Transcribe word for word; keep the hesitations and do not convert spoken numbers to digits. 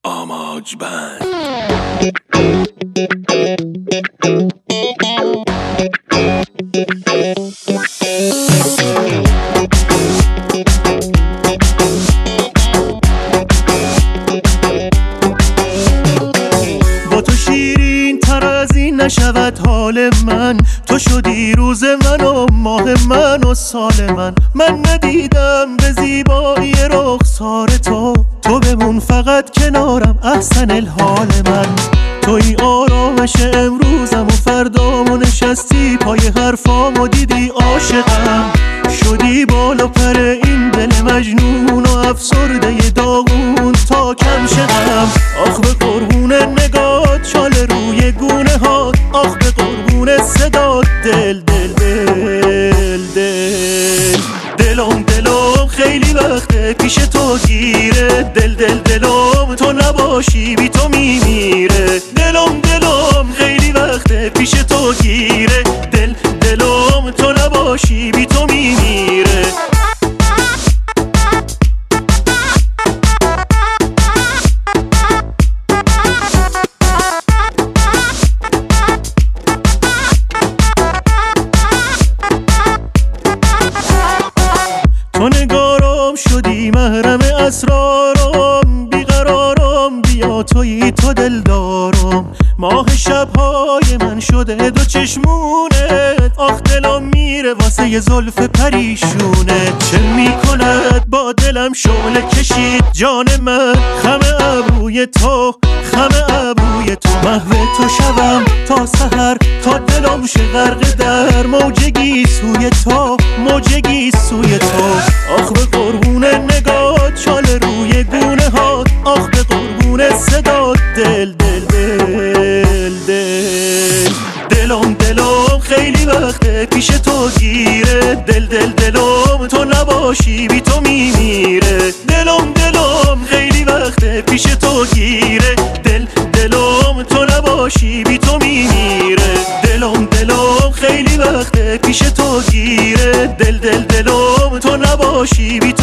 آماج بند. با تو شیرین تر از این نشود حال من، تو شدی روز من و ماه من و سال من. من ندیدم به زیبایی رخسار تو، تو بمون فقط کنارم احسن الحال من. توی آرامش امروزم و فردامو نشستی پای حرفام و دیدی عاشقم شدی. بالا پر این دل مجنون و افسرده داغون تا کم شدم. آخ به قربون نگات چال روی گونه ها، آخ به قربون صدات دل دل دل دل دلم دلم خیلی وقته پیش تو گیره. دل دل دلم تو نباشی بی تو میمیره. دلم دلم خیلی وقته پیش تو گیره. دل دلم تو نباشی بی تو میمیره. تو نگارم شدی محرم اسرارم، بیقرارم بیا تویی تو دلدارم. ماه شبهای من شده دو چشمونت، آخ دلم میره واسه ی زلف پریشونت. چه میکند با دلم شعله کشید جان من، خم ابروی تو خم ابروی تو. محو تو شبم تا سحر تا دلم شه غرق در موجگی سوی تو موجگی سوی تو. آخ به قربون نگات چال روی گونه ها، آخ به قربون صدات دل دل دل دل دلم دلم خیلی وقته پیش تو گیره. دل دل دلم تو نباشی بی تو میمیره. دلم دلم خیلی وقته پیش تو گیره. دل دلم تو نباشی بی تو میمیره. دلم دلم خیلی وقته پیش تو گیره. دل دل دلم تو نباشی بی